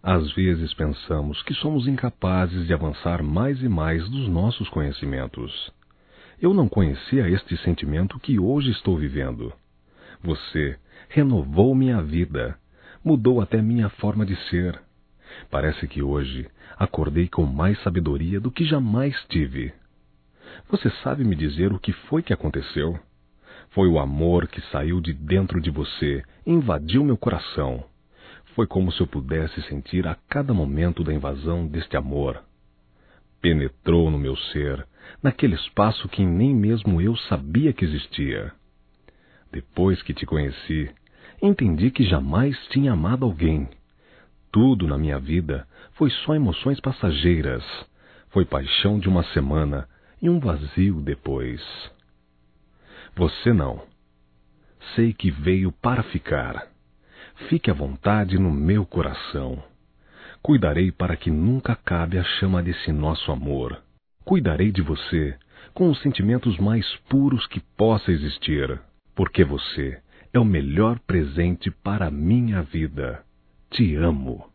Às vezes pensamos que somos incapazes de avançar mais e mais dos nossos conhecimentos. Eu não conhecia este sentimento que hoje estou vivendo. Você renovou minha vida, mudou até minha forma de ser. Parece que hoje acordei com mais sabedoria do que jamais tive. Você sabe me dizer o que foi que aconteceu? Foi o amor que saiu de dentro de você e invadiu meu coração. Foi como se eu pudesse sentir a cada momento da invasão deste amor. Penetrou no meu ser, naquele espaço que nem mesmo eu sabia que existia. Depois que te conheci, entendi que jamais tinha amado alguém. Tudo na minha vida foi só emoções passageiras. Foi paixão de uma semana e um vazio depois. Você não. Sei que veio para ficar. Fique à vontade no meu coração. Cuidarei para que nunca acabe a chama desse nosso amor. Cuidarei de você com os sentimentos mais puros que possa existir, porque você é o melhor presente para a minha vida. Te amo.